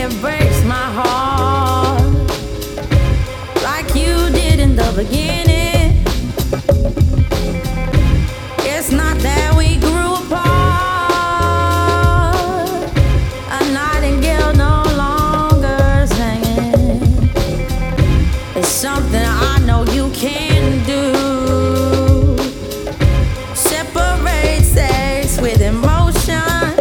it breaks my heart, like you did in the beginning. It's not that we grew apart. A nightingale no longer singing. It's something I know you can do. Separate sex with emotion.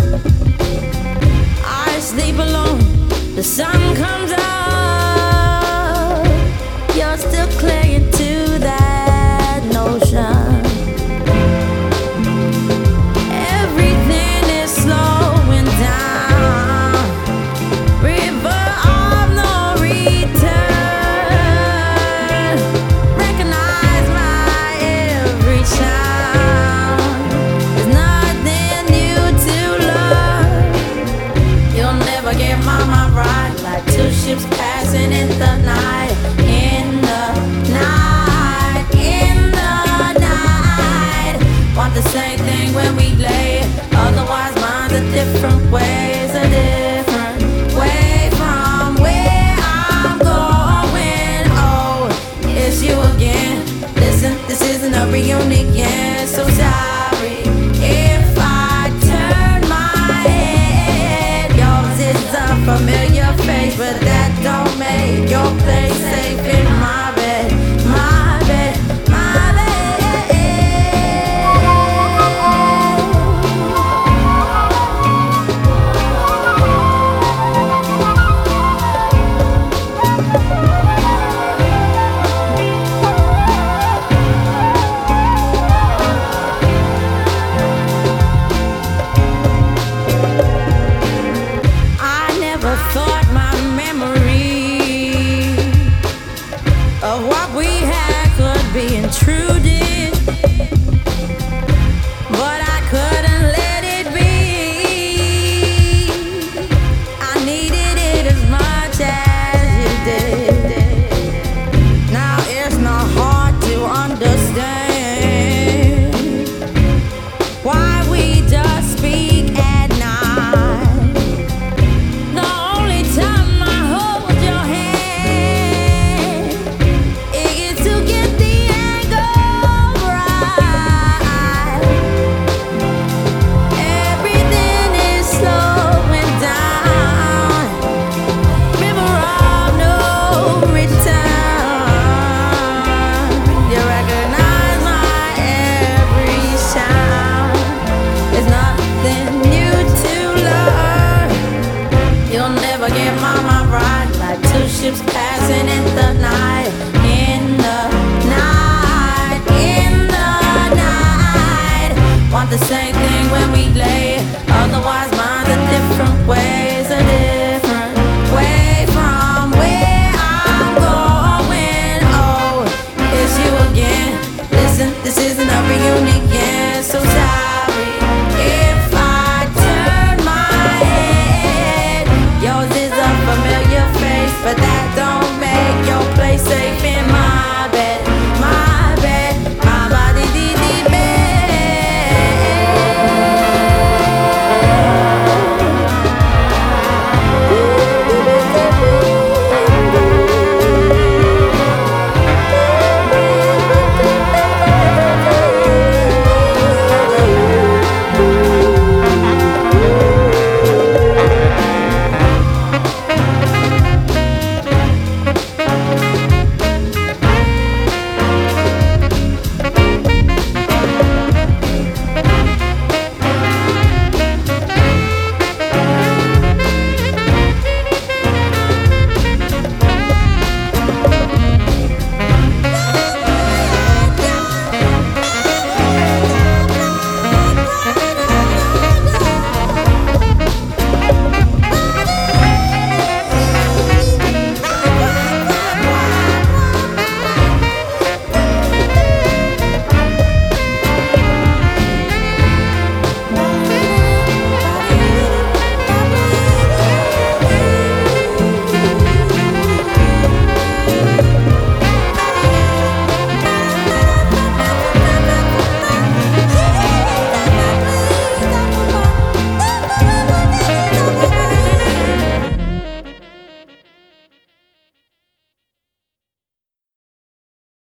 I sleep alone, the sun comes up. You're still clinging to that notion. Everything is slowing down. River of no return. Recognize my every sound. There's nothing new to learn. You'll never get my mind right, like two ships passing in the night. In the night, in the night. Want the same thing when we lay. Otherwise minds are different ways, a different way from where I'm going. Oh, it's you again. Listen, this isn't a reunion. So sorry if I turn my head. Yours is a familiar face, but that don't make your place safe in my bed, my bed, my bed. I never thought my memory of what we had could be intruded, but I couldn't let it be. I needed it as much as you did. Now it's not hard to understand why we just speak at night. The only time I hold your hand is to get the angle right. Everything is slowing down. River of no return. You recognize my every sound. There's nothing new to learn. You'll never get my mind right, like two ships passing in the night. In the night, in the night. Want the same